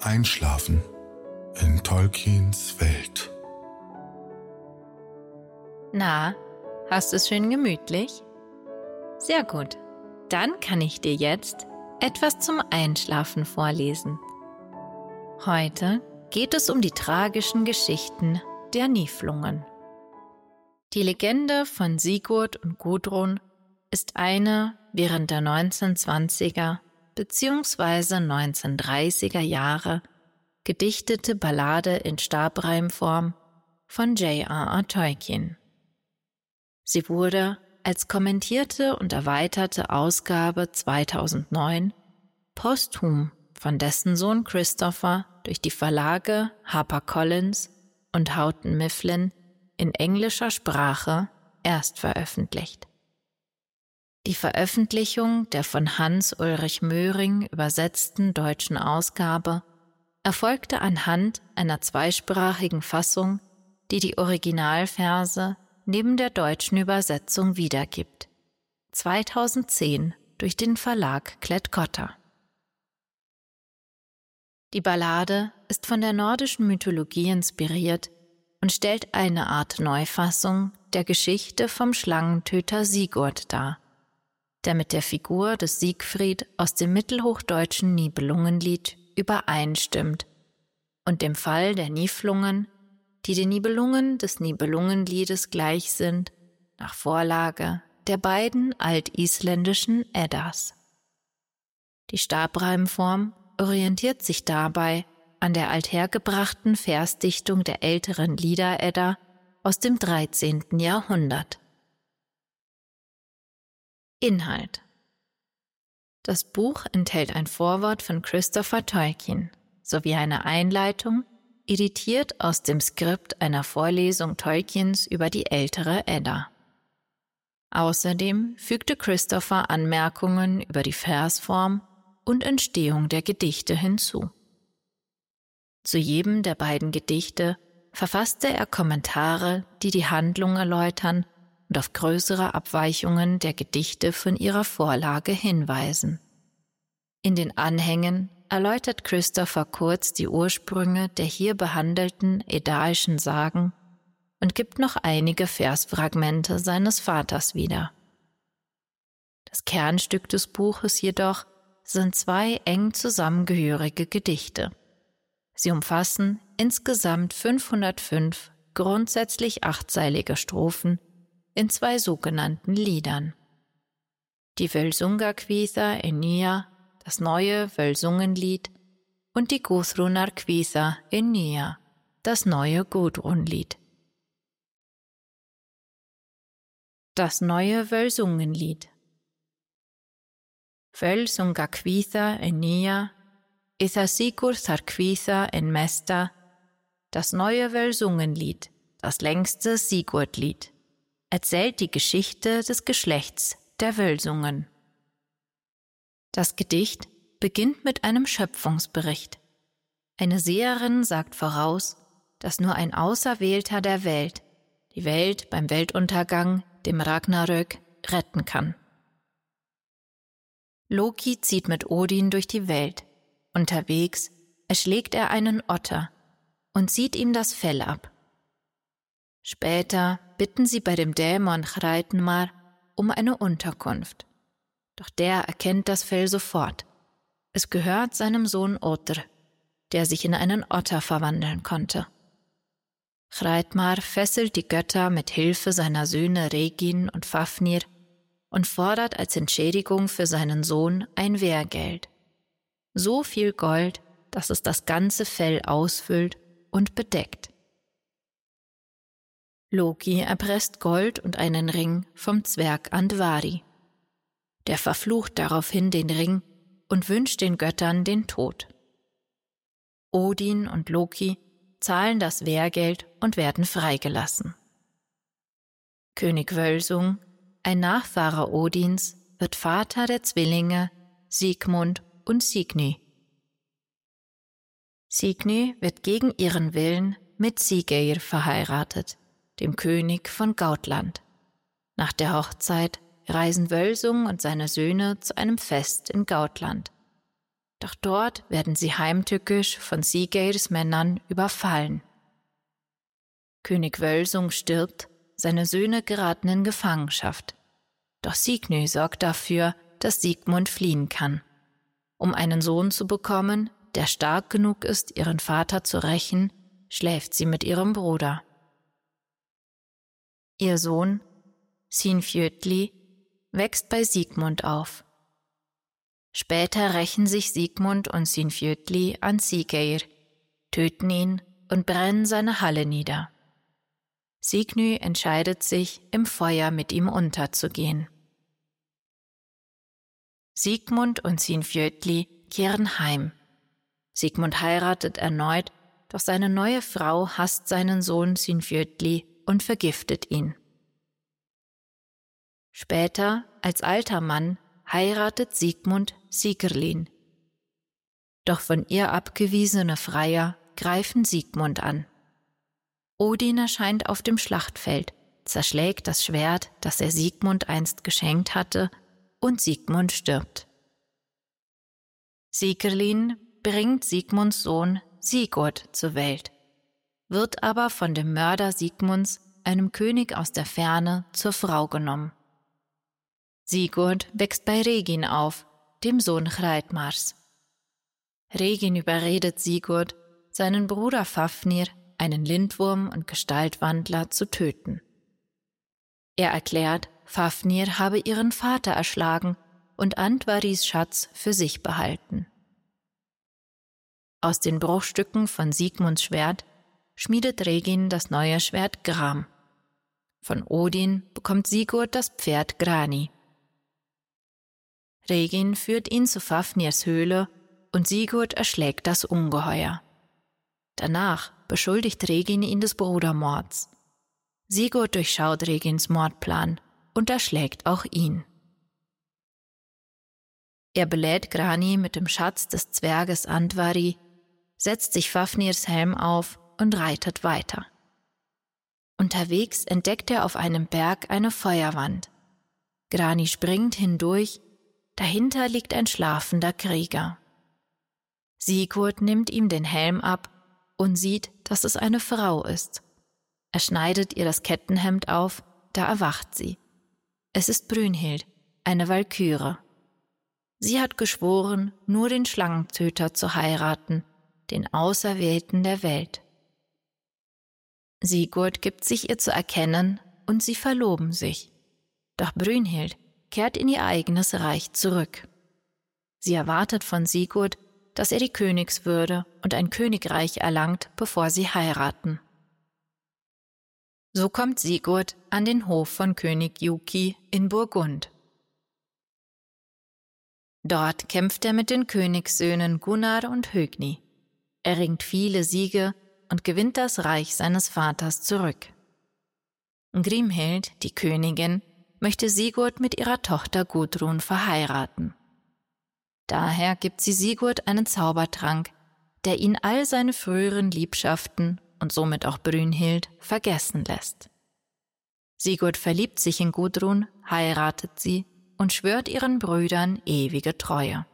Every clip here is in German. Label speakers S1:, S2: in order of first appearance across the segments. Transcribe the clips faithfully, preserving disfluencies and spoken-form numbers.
S1: Einschlafen in Tolkiens Welt.
S2: Na, hast du es schön gemütlich? Sehr gut. Dann kann ich dir jetzt etwas zum Einschlafen vorlesen. Heute geht es um die tragischen Geschichten der Niflungen. Die Legende von Sigurd und Gudrun ist eine während der neunzehnhundertzwanziger bzw. neunzehnhundertdreißiger Jahre gedichtete Ballade in Stabreimform von J R R Tolkien. Sie wurde als kommentierte und erweiterte Ausgabe zweitausendneun posthum von dessen Sohn Christopher durch die Verlage HarperCollins und Houghton Mifflin in englischer Sprache erst veröffentlicht. Die Veröffentlichung der von Hans-Ulrich Möhring übersetzten deutschen Ausgabe erfolgte anhand einer zweisprachigen Fassung, die die Originalverse neben der deutschen Übersetzung wiedergibt, zweitausendzehn durch den Verlag Klett-Cotta. Die Ballade ist von der nordischen Mythologie inspiriert und stellt eine Art Neufassung der Geschichte vom Schlangentöter Sigurd dar, der mit der Figur des Siegfried aus dem mittelhochdeutschen Nibelungenlied übereinstimmt und dem Fall der Niflungen, die den Nibelungen des Nibelungenliedes gleich sind, nach Vorlage der beiden altisländischen Eddas. Die Stabreimform orientiert sich dabei an der althergebrachten Versdichtung der älteren Lieder-Edda aus dem dreizehnten Jahrhundert. Inhalt: Das Buch enthält ein Vorwort von Christopher Tolkien sowie eine Einleitung, editiert aus dem Skript einer Vorlesung Tolkiens über die ältere Edda. Außerdem fügte Christopher Anmerkungen über die Versform und Entstehung der Gedichte hinzu. Zu jedem der beiden Gedichte verfasste er Kommentare, die die Handlung erläutern und auf größere Abweichungen der Gedichte von ihrer Vorlage hinweisen. In den Anhängen erläutert Christopher kurz die Ursprünge der hier behandelten eddaischen Sagen und gibt noch einige Versfragmente seines Vaters wieder. Das Kernstück des Buches jedoch sind zwei eng zusammengehörige Gedichte. Sie umfassen insgesamt fünfhundertfünf grundsätzlich achtseilige Strophen in zwei sogenannten Liedern. Die Völsunga Kvíða das neue Völsungenlied, und die Guthrúnar Kvíða Nýja, das neue Gudrunlied. Das neue Völsungenlied. Völsunga Kvíða Nýja, Itha Sigurd þar Kvíða en mesta, das neue Völsungenlied, das längste Sigurdlied, erzählt die Geschichte des Geschlechts der Völsungen. Das Gedicht beginnt mit einem Schöpfungsbericht. Eine Seherin sagt voraus, dass nur ein Auserwählter der Welt die Welt beim Weltuntergang, dem Ragnarök, retten kann. Loki zieht mit Odin durch die Welt. Unterwegs erschlägt er einen Otter und zieht ihm das Fell ab. Später bitten sie bei dem Dämon Hreidmar um eine Unterkunft. Doch der erkennt das Fell sofort. Es gehört seinem Sohn Otr, der sich in einen Otter verwandeln konnte. Hreidmar fesselt die Götter mit Hilfe seiner Söhne Regin und Fafnir und fordert als Entschädigung für seinen Sohn ein Wehrgeld. So viel Gold, dass es das ganze Fell ausfüllt und bedeckt. Loki erpresst Gold und einen Ring vom Zwerg Andvari. Der verflucht daraufhin den Ring und wünscht den Göttern den Tod. Odin und Loki zahlen das Wehrgeld und werden freigelassen. König Völsung, ein Nachfahre Odins, wird Vater der Zwillinge Sigmund und Signy. Signy wird gegen ihren Willen mit Siggeir verheiratet, dem König von Gautland. Nach der Hochzeit reisen Völsung und seine Söhne zu einem Fest in Gautland. Doch dort werden sie heimtückisch von Sigeirs Männern überfallen. König Völsung stirbt, seine Söhne geraten in Gefangenschaft. Doch Signy sorgt dafür, dass Siegmund fliehen kann. Um einen Sohn zu bekommen, der stark genug ist, ihren Vater zu rächen, schläft sie mit ihrem Bruder. Ihr Sohn, Sinfjötli, wächst bei Siegmund auf. Später rächen sich Siegmund und Sinfjötli an Sigeir, töten ihn und brennen seine Halle nieder. Signy entscheidet sich, im Feuer mit ihm unterzugehen. Siegmund und Sinfjötli kehren heim. Siegmund heiratet erneut, doch seine neue Frau hasst seinen Sohn Sinfjötli und vergiftet ihn. Später, als alter Mann, heiratet Siegmund Sigrlin. Doch von ihr abgewiesene Freier greifen Siegmund an. Odin erscheint auf dem Schlachtfeld, zerschlägt das Schwert, das er Siegmund einst geschenkt hatte, und Siegmund stirbt. Sigrlin bringt Siegmunds Sohn Sigurd zur Welt, wird aber von dem Mörder Siegmunds, einem König aus der Ferne, zur Frau genommen. Sigurd wächst bei Regin auf, dem Sohn Hreidmars. Regin überredet Sigurd, seinen Bruder Fafnir, einen Lindwurm und Gestaltwandler, zu töten. Er erklärt, Fafnir habe ihren Vater erschlagen und Andvaris Schatz für sich behalten. Aus den Bruchstücken von Siegmunds Schwert schmiedet Regin das neue Schwert Gram. Von Odin bekommt Sigurd das Pferd Grani. Regin führt ihn zu Fafnirs Höhle und Sigurd erschlägt das Ungeheuer. Danach beschuldigt Regin ihn des Brudermords. Sigurd durchschaut Regins Mordplan und erschlägt auch ihn. Er belädt Grani mit dem Schatz des Zwerges Andvari, setzt sich Fafnirs Helm auf und reitet weiter. Unterwegs entdeckt er auf einem Berg eine Feuerwand. Grani springt hindurch, dahinter liegt ein schlafender Krieger. Sigurd nimmt ihm den Helm ab und sieht, dass es eine Frau ist. Er schneidet ihr das Kettenhemd auf, da erwacht sie. Es ist Brünhild, eine Walküre. Sie hat geschworen, nur den Schlangentöter zu heiraten, den Auserwählten der Welt. Sigurd gibt sich ihr zu erkennen und sie verloben sich. Doch Brünhild kehrt in ihr eigenes Reich zurück. Sie erwartet von Sigurd, dass er die Königswürde und ein Königreich erlangt, bevor sie heiraten. So kommt Sigurd an den Hof von König Giuki in Burgund. Dort kämpft er mit den Königssöhnen Gunnar und Högni. Er ringt viele Siege und gewinnt das Reich seines Vaters zurück. Grimhild, die Königin, möchte Sigurd mit ihrer Tochter Gudrun verheiraten. Daher gibt sie Sigurd einen Zaubertrank, der ihn all seine früheren Liebschaften und somit auch Brünhild vergessen lässt. Sigurd verliebt sich in Gudrun, heiratet sie und schwört ihren Brüdern ewige Treue.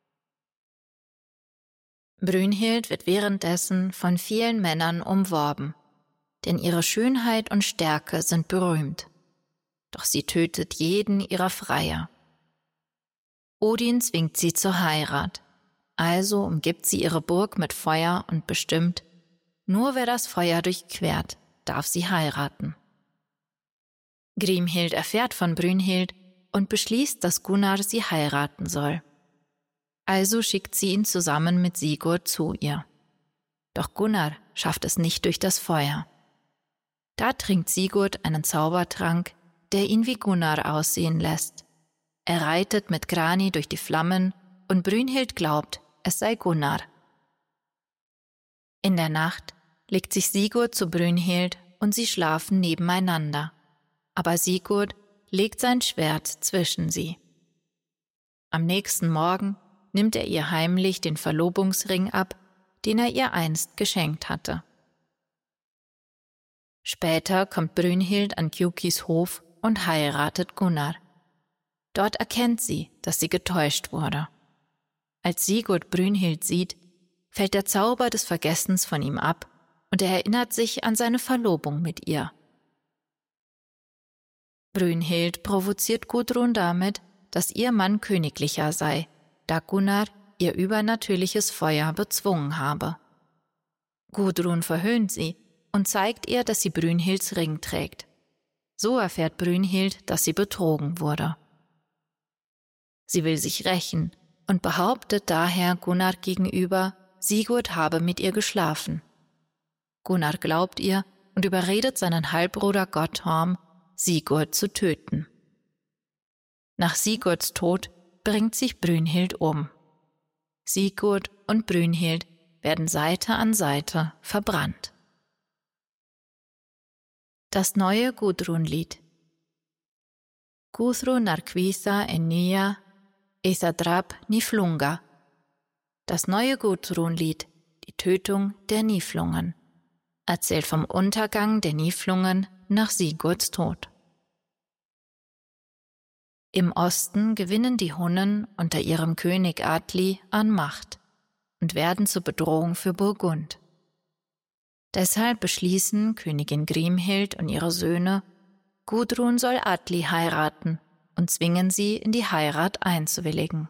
S2: Brünhild wird währenddessen von vielen Männern umworben, denn ihre Schönheit und Stärke sind berühmt. Doch sie tötet jeden ihrer Freier. Odin zwingt sie zur Heirat, also umgibt sie ihre Burg mit Feuer und bestimmt, nur wer das Feuer durchquert, darf sie heiraten. Grimhild erfährt von Brünhild und beschließt, dass Gunnar sie heiraten soll. Also schickt sie ihn zusammen mit Sigurd zu ihr. Doch Gunnar schafft es nicht durch das Feuer. Da trinkt Sigurd einen Zaubertrank, der ihn wie Gunnar aussehen lässt. Er reitet mit Grani durch die Flammen und Brünhild glaubt, es sei Gunnar. In der Nacht legt sich Sigurd zu Brünhild und sie schlafen nebeneinander. Aber Sigurd legt sein Schwert zwischen sie. Am nächsten Morgen nimmt er ihr heimlich den Verlobungsring ab, den er ihr einst geschenkt hatte. Später kommt Brünhild an Giukis Hof und heiratet Gunnar. Dort erkennt sie, dass sie getäuscht wurde. Als Sigurd Brünnhild sieht, fällt der Zauber des Vergessens von ihm ab und er erinnert sich an seine Verlobung mit ihr. Brünnhild provoziert Gudrun damit, dass ihr Mann königlicher sei, da Gunnar ihr übernatürliches Feuer bezwungen habe. Gudrun verhöhnt sie und zeigt ihr, dass sie Brünnhilds Ring trägt. So erfährt Brünnhild, dass sie betrogen wurde. Sie will sich rächen und behauptet daher Gunnar gegenüber, Sigurd habe mit ihr geschlafen. Gunnar glaubt ihr und überredet seinen Halbbruder Gottorm, Sigurd zu töten. Nach Sigurds Tod bringt sich Brünnhild um. Sigurd und Brünnhild werden Seite an Seite verbrannt. Das neue Gudrun-Lied. Gudrun Narquisa Enya Esadrap Niflunga. Das neue Gudrun-Lied, die Tötung der Niflungen, erzählt vom Untergang der Niflungen nach Sigurds Tod. Im Osten gewinnen die Hunnen unter ihrem König Atli an Macht und werden zur Bedrohung für Burgund. Deshalb beschließen Königin Grimhild und ihre Söhne, Gudrun soll Atli heiraten und zwingen sie, in die Heirat einzuwilligen.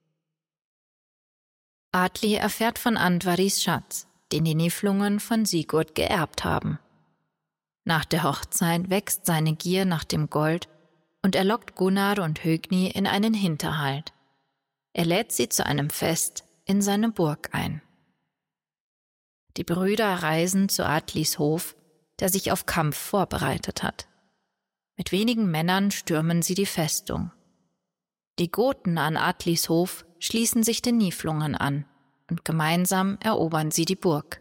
S2: Atli erfährt von Andvaris Schatz, den die Niflungen von Sigurd geerbt haben. Nach der Hochzeit wächst seine Gier nach dem Gold und er lockt Gunnar und Högni in einen Hinterhalt. Er lädt sie zu einem Fest in seine Burg ein. Die Brüder reisen zu Atlis Hof, der sich auf Kampf vorbereitet hat. Mit wenigen Männern stürmen sie die Festung. Die Goten an Atlis Hof schließen sich den Niflungen an und gemeinsam erobern sie die Burg.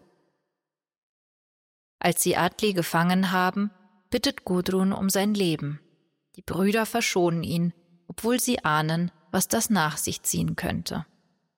S2: Als sie Atli gefangen haben, bittet Gudrun um sein Leben. Die Brüder verschonen ihn, obwohl sie ahnen, was das nach sich ziehen könnte.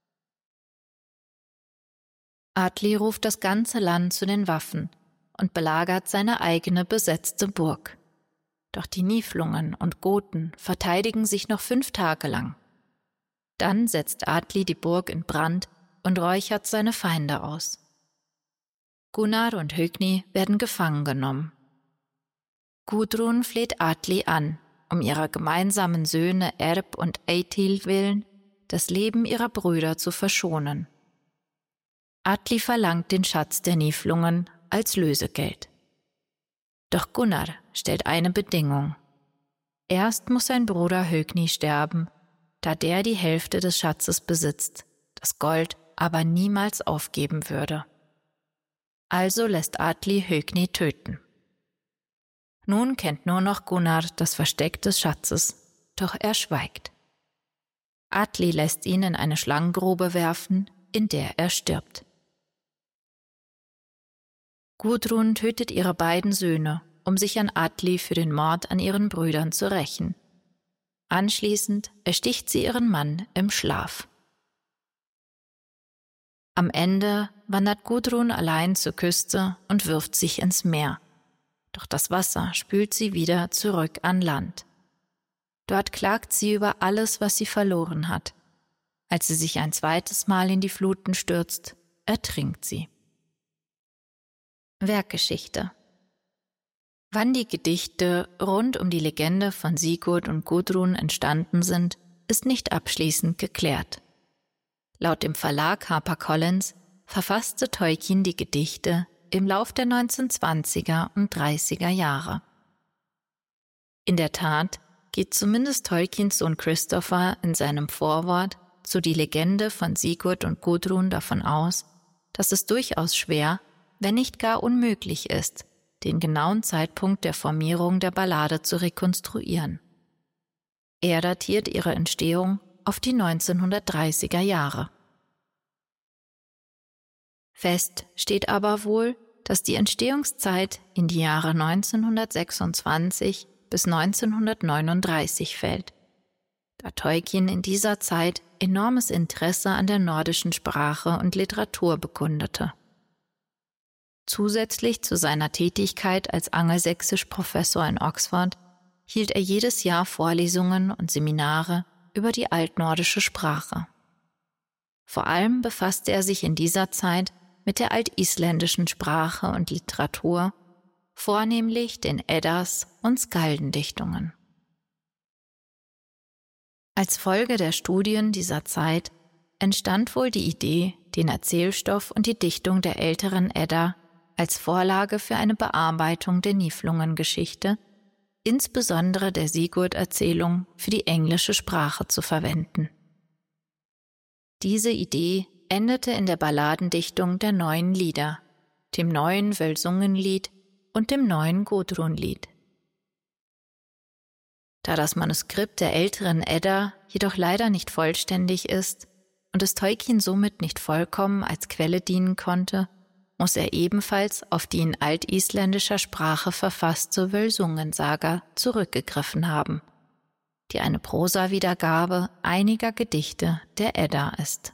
S2: Atli ruft das ganze Land zu den Waffen und belagert seine eigene besetzte Burg. Doch die Niflungen und Goten verteidigen sich noch fünf Tage lang. Dann setzt Atli die Burg in Brand und räuchert seine Feinde aus. Gunnar und Högni werden gefangen genommen. Gudrun fleht Atli an, um ihrer gemeinsamen Söhne Erb und Eitil willen, das Leben ihrer Brüder zu verschonen. Atli verlangt den Schatz der Niflungen als Lösegeld. Doch Gunnar stellt eine Bedingung. Erst muss sein Bruder Högni sterben, da der die Hälfte des Schatzes besitzt, das Gold aber niemals aufgeben würde. Also lässt Atli Högni töten. Nun kennt nur noch Gunnar das Versteck des Schatzes, doch er schweigt. Atli lässt ihn in eine Schlangengrube werfen, in der er stirbt. Gudrun tötet ihre beiden Söhne, um sich an Atli für den Mord an ihren Brüdern zu rächen. Anschließend ersticht sie ihren Mann im Schlaf. Am Ende wandert Gudrun allein zur Küste und wirft sich ins Meer. Doch das Wasser spült sie wieder zurück an Land. Dort klagt sie über alles, was sie verloren hat. Als sie sich ein zweites Mal in die Fluten stürzt, ertrinkt sie. Werkgeschichte. Wann die Gedichte rund um die Legende von Sigurd und Gudrun entstanden sind, ist nicht abschließend geklärt. Laut dem Verlag HarperCollins verfasste Tolkien die Gedichte im Lauf der neunzehnhundertzwanziger und dreißiger Jahre. In der Tat geht zumindest Tolkiens Sohn Christopher in seinem Vorwort zu Die Legende von Sigurd und Gudrun davon aus, dass es durchaus schwer, wenn nicht gar unmöglich ist, den genauen Zeitpunkt der Formierung der Ballade zu rekonstruieren. Er datiert ihre Entstehung auf die neunzehnhundertdreißiger Jahre. Fest steht aber wohl, dass die Entstehungszeit in die Jahre neunzehnhundertsechsundzwanzig bis neunzehnhundertneununddreißig fällt, da Tolkien in dieser Zeit enormes Interesse an der nordischen Sprache und Literatur bekundete. Zusätzlich zu seiner Tätigkeit als Angelsächsisch-Professor in Oxford hielt er jedes Jahr Vorlesungen und Seminare über die altnordische Sprache. Vor allem befasste er sich in dieser Zeit mit der altisländischen Sprache und Literatur, vornehmlich den Eddas und Skaldendichtungen. Als Folge der Studien dieser Zeit entstand wohl die Idee, den Erzählstoff und die Dichtung der älteren Edda als Vorlage für eine Bearbeitung der Niflungengeschichte, insbesondere der Sigurd-Erzählung, für die englische Sprache zu verwenden. Diese Idee endete in der Balladendichtung der neuen Lieder, dem neuen Völsungenlied und dem neuen Gudrunlied. Da das Manuskript der älteren Edda jedoch leider nicht vollständig ist und es Tolkien somit nicht vollkommen als Quelle dienen konnte, muss er ebenfalls auf die in altisländischer Sprache verfasste Völsungensaga zurückgegriffen haben, die eine Prosa-Wiedergabe einiger Gedichte der Edda ist.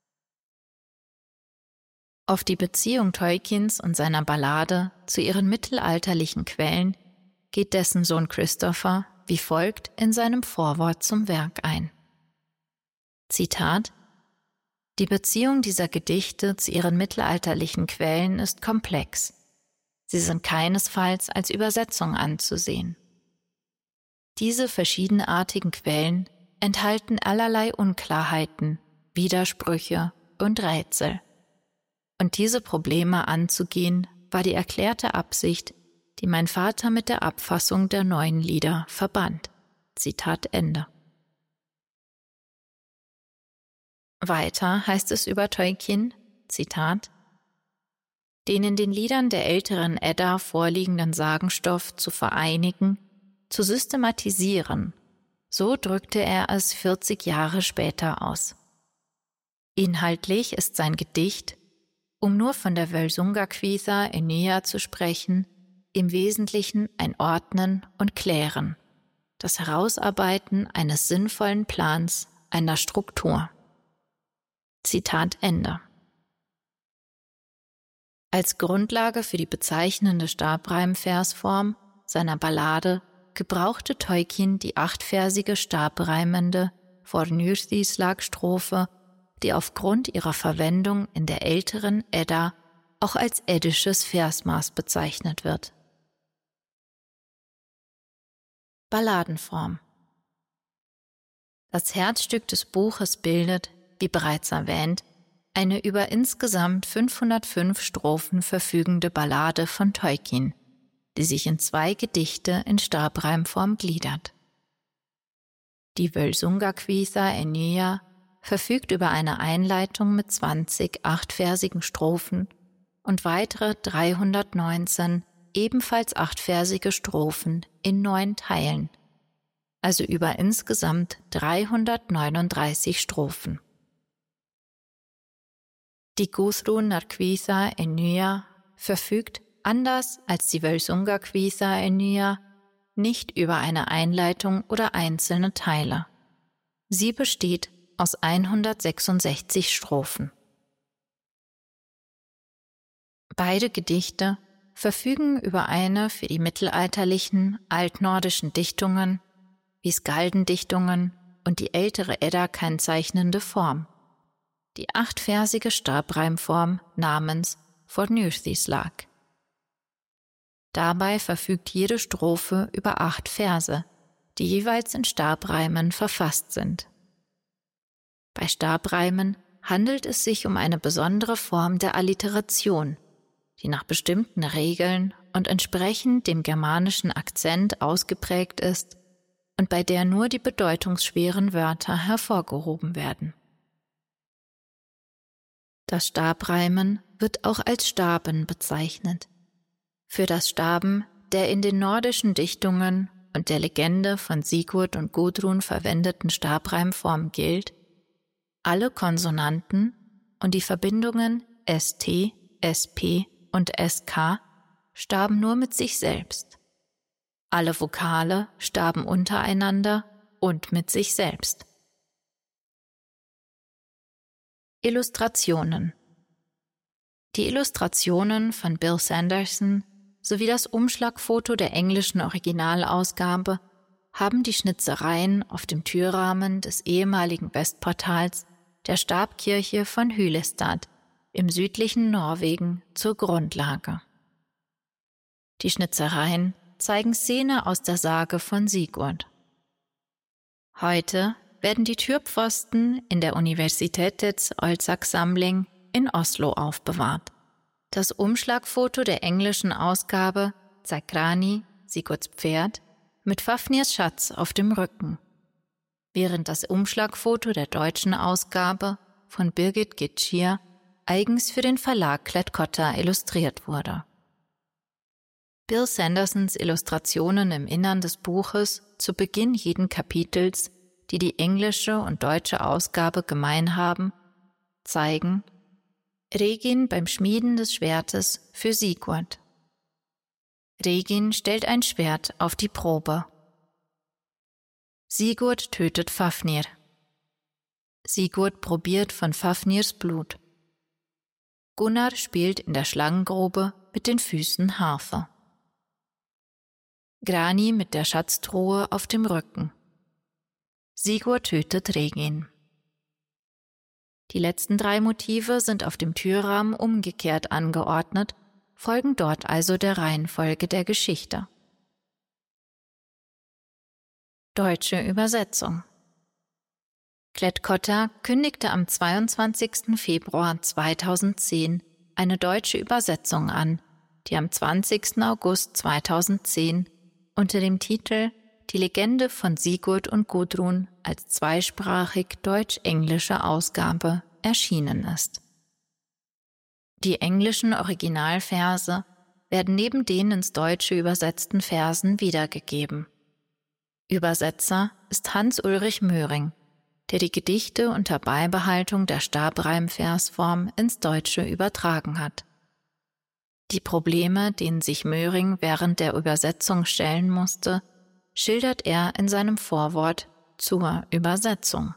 S2: Auf die Beziehung Tolkiens und seiner Ballade zu ihren mittelalterlichen Quellen geht dessen Sohn Christopher wie folgt in seinem Vorwort zum Werk ein. Zitat: Die Beziehung dieser Gedichte zu ihren mittelalterlichen Quellen ist komplex. Sie sind keinesfalls als Übersetzung anzusehen. Diese verschiedenartigen Quellen enthalten allerlei Unklarheiten, Widersprüche und Rätsel. Und diese Probleme anzugehen, war die erklärte Absicht, die mein Vater mit der Abfassung der neuen Lieder verband. Zitat Ende. Weiter heißt es über Tolkien, Zitat: Den in den Liedern der älteren Edda vorliegenden Sagenstoff zu vereinigen, zu systematisieren, so drückte er es vierzig Jahre später aus. Inhaltlich ist sein Gedicht, um nur von der Völsungaquitha Enea zu sprechen, im Wesentlichen ein Ordnen und Klären, das Herausarbeiten eines sinnvollen Plans, einer Struktur. Zitat Ende. Als Grundlage für die bezeichnende Stabreimversform seiner Ballade gebrauchte Tolkien die achtversige stabreimende Fornyrðislag-Strophe, die aufgrund ihrer Verwendung in der älteren Edda auch als eddisches Versmaß bezeichnet wird. Balladenform. Das Herzstück des Buches bildet, wie bereits erwähnt, eine über insgesamt fünfhundertfünf Strophen verfügende Ballade von Tolkien, die sich in zwei Gedichte in Stabreimform gliedert. Die Völsungaquitha Enea verfügt über eine Einleitung mit zwanzig achtversigen Strophen und weitere dreihundertneunzehn ebenfalls achtversige Strophen in neun Teilen, also über insgesamt dreihundertneununddreißig Strophen. Die Gudrunarquitha Enea verfügt, anders als die Völsungaquitha Enea, nicht über eine Einleitung oder einzelne Teile. Sie besteht aus hundertsechsundsechzig Strophen. Beide Gedichte verfügen über eine für die mittelalterlichen altnordischen Dichtungen wie Skaldendichtungen und die ältere Edda kennzeichnende Form, die achtversige Stabreimform namens Fornyrðislag. Dabei verfügt jede Strophe über acht Verse, die jeweils in Stabreimen verfasst sind. Bei Stabreimen handelt es sich um eine besondere Form der Alliteration, die nach bestimmten Regeln und entsprechend dem germanischen Akzent ausgeprägt ist und bei der nur die bedeutungsschweren Wörter hervorgehoben werden. Das Stabreimen wird auch als Staben bezeichnet. Für das Staben der in den nordischen Dichtungen und der Legende von Sigurd und Gudrun verwendeten Stabreimform gilt: Alle Konsonanten und die Verbindungen st, sp und sk staben nur mit sich selbst. Alle Vokale staben untereinander und mit sich selbst. Illustrationen. Die Illustrationen von Bill Sanderson sowie das Umschlagfoto der englischen Originalausgabe haben die Schnitzereien auf dem Türrahmen des ehemaligen Westportals der Stabkirche von Hylestad im südlichen Norwegen zur Grundlage. Die Schnitzereien zeigen Szenen aus der Sage von Sigurd. Heute werden die Türpfosten in der Universitetets Oldsakssamling in Oslo aufbewahrt. Das Umschlagfoto der englischen Ausgabe zeigt Grani, Sigurds Pferd, mit Fafnirs Schatz auf dem Rücken, während das Umschlagfoto der deutschen Ausgabe von Birgit Gitschier eigens für den Verlag Klett-Cotta illustriert wurde. Bill Sandersons Illustrationen im Innern des Buches zu Beginn jeden Kapitels, die die englische und deutsche Ausgabe gemein haben, zeigen Regin beim Schmieden des Schwertes für Sigurd. Regin stellt ein Schwert auf die Probe. Sigurd tötet Fafnir. Sigurd probiert von Fafnirs Blut. Gunnar spielt in der Schlangengrube mit den Füßen Harfe. Grani mit der Schatztruhe auf dem Rücken. Sigurd tötet Regin. Die letzten drei Motive sind auf dem Türrahmen umgekehrt angeordnet, folgen dort also der Reihenfolge der Geschichte. Deutsche Übersetzung. Klett-Cotta kündigte am zweiundzwanzigsten Februar zweitausendzehn eine deutsche Übersetzung an, die am zwanzigsten August zweitausendzehn unter dem Titel Die Legende von Sigurd und Gudrun als zweisprachig deutsch-englische Ausgabe erschienen ist. Die englischen Originalverse werden neben den ins Deutsche übersetzten Versen wiedergegeben. Übersetzer ist Hans-Ulrich Möhring, der die Gedichte unter Beibehaltung der Stabreimversform ins Deutsche übertragen hat. Die Probleme, denen sich Möhring während der Übersetzung stellen musste, schildert er in seinem Vorwort zur Übersetzung.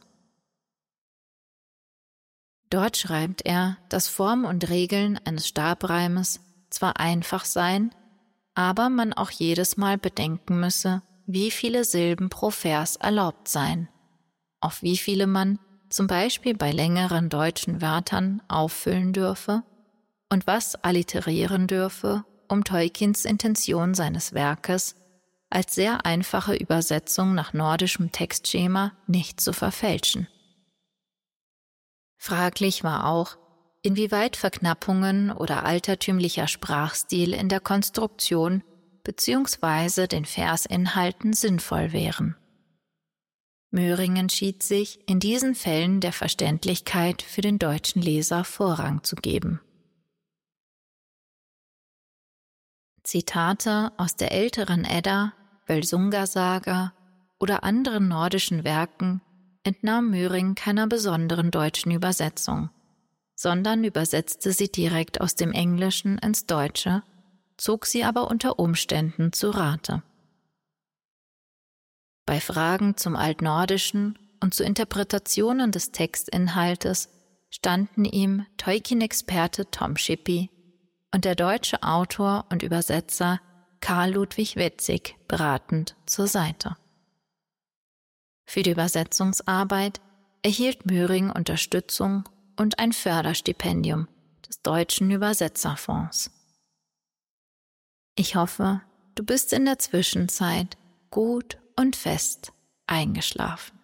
S2: Dort schreibt er, dass Form und Regeln eines Stabreimes zwar einfach seien, aber man auch jedes Mal bedenken müsse, wie viele Silben pro Vers erlaubt seien, auf wie viele man zum Beispiel bei längeren deutschen Wörtern auffüllen dürfe und was alliterieren dürfe, um Tolkiens Intention seines Werkes als sehr einfache Übersetzung nach nordischem Textschema nicht zu verfälschen. Fraglich war auch, inwieweit Verknappungen oder altertümlicher Sprachstil in der Konstruktion bzw. den Versinhalten sinnvoll wären. Möhring entschied sich, in diesen Fällen der Verständlichkeit für den deutschen Leser Vorrang zu geben. Zitate aus der älteren Edda, Völsunga-Saga oder anderen nordischen Werken entnahm Möhring keiner besonderen deutschen Übersetzung, sondern übersetzte sie direkt aus dem Englischen ins Deutsche, zog sie aber unter Umständen zu Rate. Bei Fragen zum Altnordischen und zu Interpretationen des Textinhaltes standen ihm Tolkien-Experte Tom Shippey und der deutsche Autor und Übersetzer Karl Ludwig Wetzig beratend zur Seite. Für die Übersetzungsarbeit erhielt Möhring Unterstützung und ein Förderstipendium des Deutschen Übersetzerfonds. Ich hoffe, du bist in der Zwischenzeit gut und fest eingeschlafen.